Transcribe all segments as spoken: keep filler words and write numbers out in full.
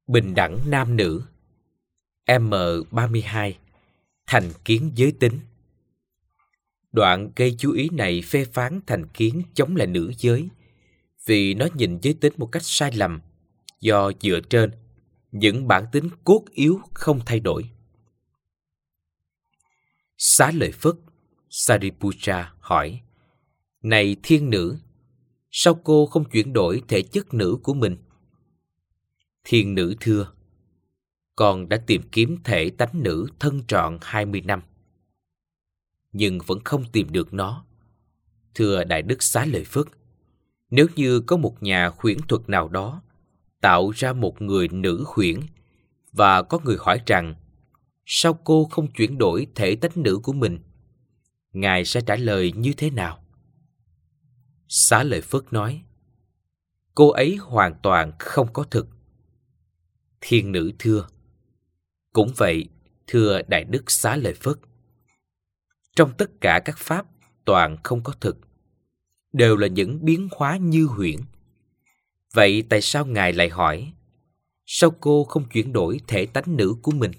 Bình đẳng nam nữ. M ba mươi hai. Thành kiến giới tính. Đoạn gây chú ý này phê phán thành kiến chống lại nữ giới vì nó nhìn giới tính một cách sai lầm do dựa trên những bản tính cốt yếu không thay đổi. Xá Lợi Phất Sariputta hỏi: Này thiên nữ, sao cô không chuyển đổi thể chất nữ của mình? Thiên nữ thưa: Con đã tìm kiếm thể tánh nữ thân trọn hai mươi năm, nhưng vẫn không tìm được nó. Thưa Đại Đức Xá Lợi Phất, nếu như có một nhà huyễn thuật nào đó tạo ra một người nữ huyễn, và có người hỏi rằng sao cô không chuyển đổi thể tánh nữ của mình, Ngài sẽ trả lời như thế nào? Xá Lợi Phất nói: Cô ấy hoàn toàn không có thực. Thiên nữ thưa: Cũng vậy, thưa Đại Đức Xá Lợi Phất. Trong tất cả các pháp toàn không có thực, đều là những biến hóa như huyễn. Vậy tại sao Ngài lại hỏi sao cô không chuyển đổi thể tánh nữ của mình?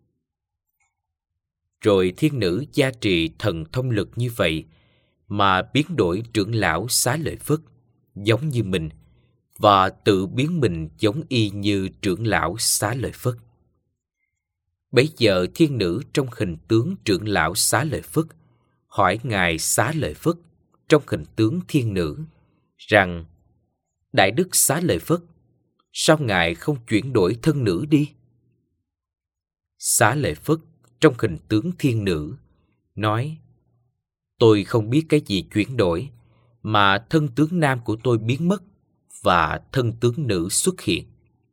Rồi thiên nữ gia trì thần thông lực như vậy mà biến đổi trưởng lão Xá Lợi Phất giống như mình, và tự biến mình giống y như trưởng lão Xá Lợi Phất. Bấy giờ thiên nữ trong hình tướng trưởng lão Xá Lợi Phất hỏi Ngài Xá Lợi Phất trong hình tướng thiên nữ rằng: Đại Đức Xá Lợi Phất, sao Ngài không chuyển đổi thân nữ đi? Xá Lợi Phất trong hình tướng thiên nữ nói: Tôi không biết cái gì chuyển đổi, mà thân tướng nam của tôi biến mất và thân tướng nữ xuất hiện.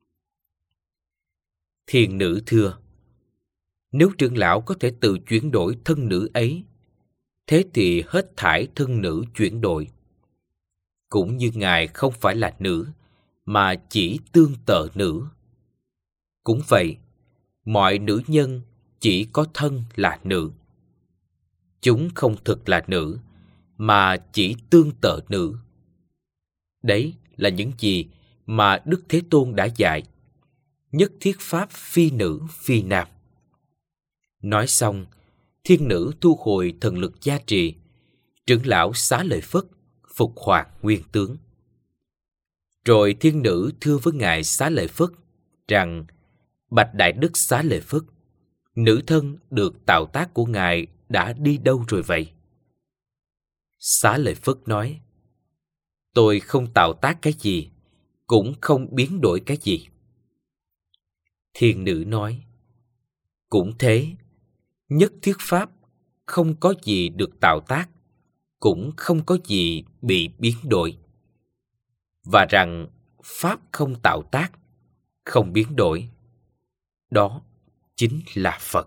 Thiên nữ thưa: Nếu trưởng lão có thể tự chuyển đổi thân nữ ấy, thế thì hết thảy thân nữ chuyển đổi. Cũng như Ngài không phải là nữ, mà chỉ tương tự nữ. Cũng vậy, mọi nữ nhân chỉ có thân là nữ. Chúng không thực là nữ, mà chỉ tương tự nữ. Đấy là những gì mà Đức Thế Tôn đã dạy. Nhất thiết pháp phi nữ phi nam. Nói xong, thiên nữ thu hồi thần lực gia trì, trưởng lão Xá Lợi Phất phục hoạt nguyên tướng. Rồi thiên nữ thưa với Ngài Xá Lợi Phất rằng: Bạch Đại Đức Xá Lợi Phất, nữ thân được tạo tác của Ngài đã đi đâu rồi vậy? Xá Lợi Phất nói: Tôi không tạo tác cái gì, cũng không biến đổi cái gì. Thiên nữ nói: Cũng thế, nhất thiết pháp không có gì được tạo tác, cũng không có gì bị biến đổi. Và rằng pháp không tạo tác, không biến đổi, đó chính là Phật.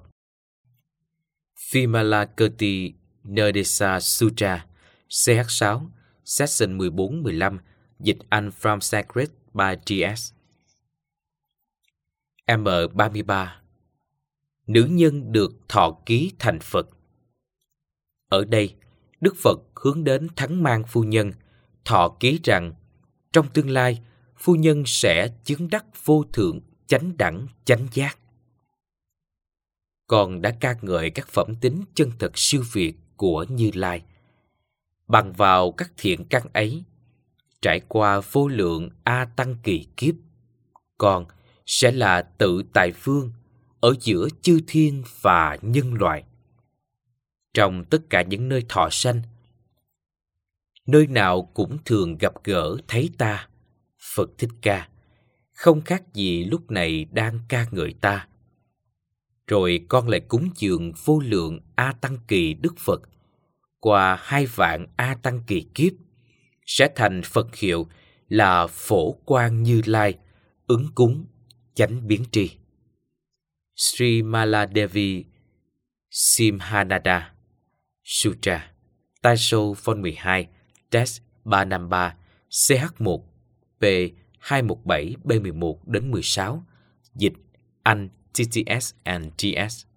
Vimalakirti Nerdesa Sutra, C H sáu, Section mười bốn mười lăm, dịch Anh from Sacred by G S. M ba mươi ba. Nữ nhân được thọ ký thành Phật. Ở đây, Đức Phật hướng đến Thắng Mang phu nhân, thọ ký rằng trong tương lai, phu nhân sẽ chứng đắc vô thượng chánh đẳng chánh giác. Con đã ca ngợi các phẩm tính chân thật siêu việt của Như Lai. Bằng vào các thiện căn ấy, trải qua vô lượng A Tăng kỳ kiếp, con sẽ là tự tại vương ở giữa chư thiên và nhân loại. Trong tất cả những nơi thọ sanh, nơi nào cũng thường gặp gỡ thấy ta, Phật Thích Ca, không khác gì lúc này đang ca ngợi ta. Rồi con lại cúng dường vô lượng A Tăng kỳ Đức Phật, qua hai vạn A Tăng kỳ kiếp, sẽ thành Phật hiệu là Phổ Quang Như Lai, ứng cúng, chánh biến tri. Sri Maladevi Simhanada Sutra, Tai Sô Phone mười hai, Test ba năm ba, C H một, P hai một bảy B mười một đến mười sáu, dịch Anh T T S and G S.